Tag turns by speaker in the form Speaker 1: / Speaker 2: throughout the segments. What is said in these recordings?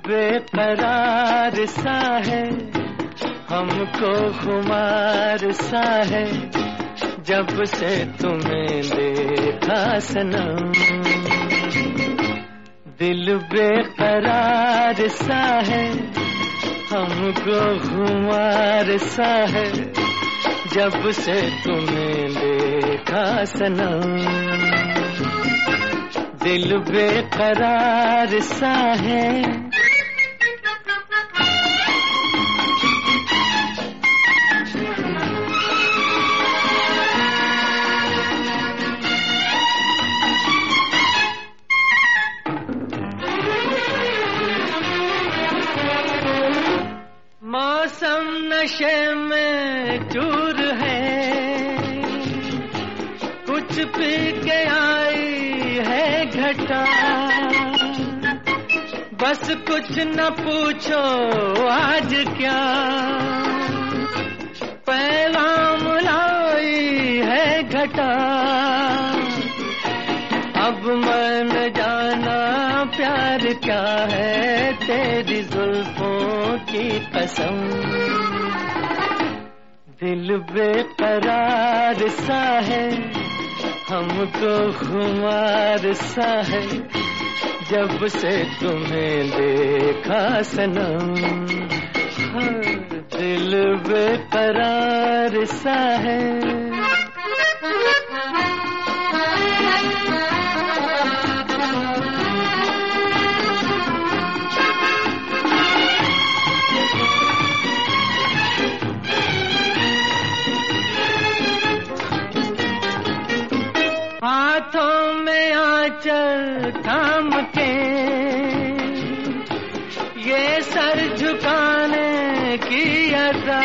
Speaker 1: बेकरार सा है, हमको खुमार सा है, जब से तुम्हें देखा सनम। दिल बेकरार सा है, हमको खुमार सा है, जब से तुम्हें देखा सनम। दिल बेकरार सा है। मौसम नशे में चूर है, कुछ पी के आई है घटा। बस कुछ न पूछो आज क्या, पैगाम लाई है घटा। अब मन जाना प्यार क्या है, तेरी जुल्फों की कसम। दिल बेकरार सा है, हमको खुमार सा है, जब से तुम्हें देखा सनम। दिल बेकरार सा है। हाथों में आंचल थाम के, ये सर झुकाने की अदा,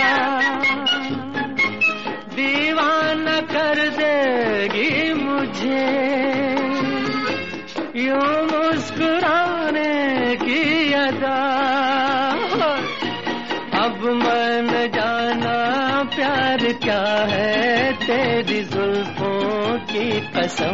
Speaker 1: दीवाना कर देगी मुझे, यूं मुस्कुराने की अदा। अब मन जाना प्यार क्या है, तेरी जुल्फों की कसम।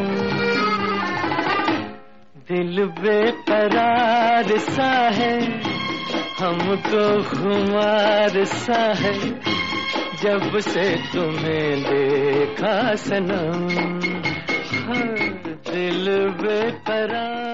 Speaker 1: दिल बेकरार सा है, हमको खुमार सा है, जब से तुम्हें देखा सनम। दिल बेकरार